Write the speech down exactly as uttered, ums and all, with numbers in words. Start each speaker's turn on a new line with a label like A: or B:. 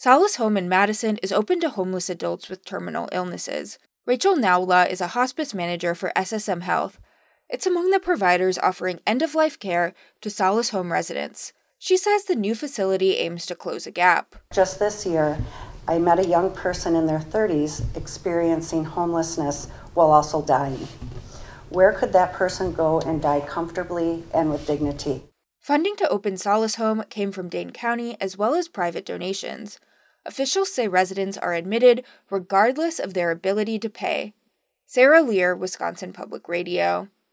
A: Solace Home in Madison is open to homeless adults with terminal illnesses. Rachel Naula is a hospice manager for S S M Health. It's among the providers offering end-of-life care to Solace Home residents. She says the new facility aims to close a gap.
B: Just this year, I met a young person in their thirties experiencing homelessness while also dying. Where could that person go and die comfortably and with dignity?
A: Funding to open Solace Home came from Dane County as well as private donations. Officials say residents are admitted regardless of their ability to pay. Sarah Lear, Wisconsin Public Radio.